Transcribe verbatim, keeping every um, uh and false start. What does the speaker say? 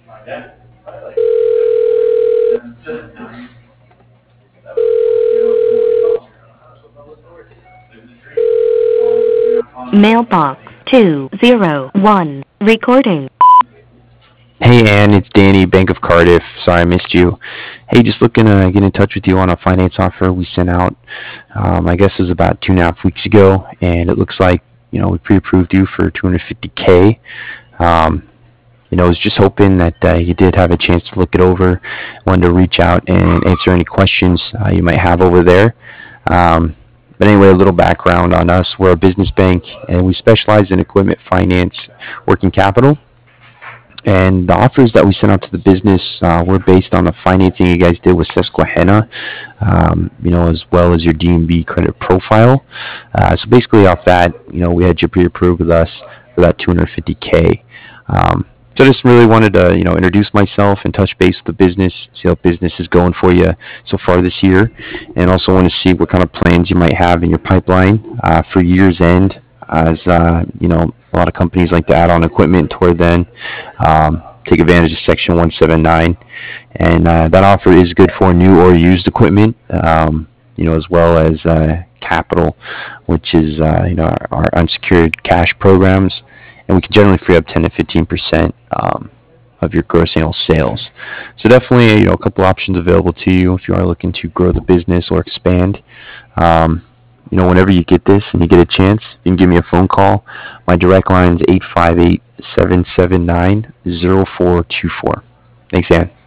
Mailbox two zero one. Recording. Hey Ann, it's Danny, Bank of Cardiff. Sorry I missed you. Hey, just looking to get in touch with you on a finance offer we sent out. Um, I guess it was about two and a half weeks ago, and it looks like you know we pre-approved you for two hundred fifty k. Um, you know, I was just hoping that uh, you did have a chance to look it over. Wanted to reach out and answer any questions uh, you might have over there. Um, but anyway, a little background on us. We're a business bank, and we specialize in equipment finance, working capital. And the offers that we sent out to the business uh, were based on the financing you guys did with Susquehanna, um, you know, as well as your D and B credit profile. Uh, so basically, off that, you know, we had you pre-approved with us for that two hundred fifty k. Um, so I just really wanted to, you know, introduce myself and touch base with the business, see how business is going for you so far this year, and also want to see what kind of plans you might have in your pipeline uh, for year's end, as uh, you know, a lot of companies like to add on equipment toward then. Um, take advantage of Section one seventy-nine, and uh, that offer is good for new or used equipment, um, you know, as well as uh, capital, which is uh, you know our, our unsecured cash programs, and we can generally free up ten to fifteen percent um, of your gross annual sales. So definitely, you know, a couple options available to you if you are looking to grow the business or expand. Um, you know, whenever you get this and you get a chance, you can give me a phone call. My direct line is eight five eight, seven seven nine, zero four two four. Thanks, Ann.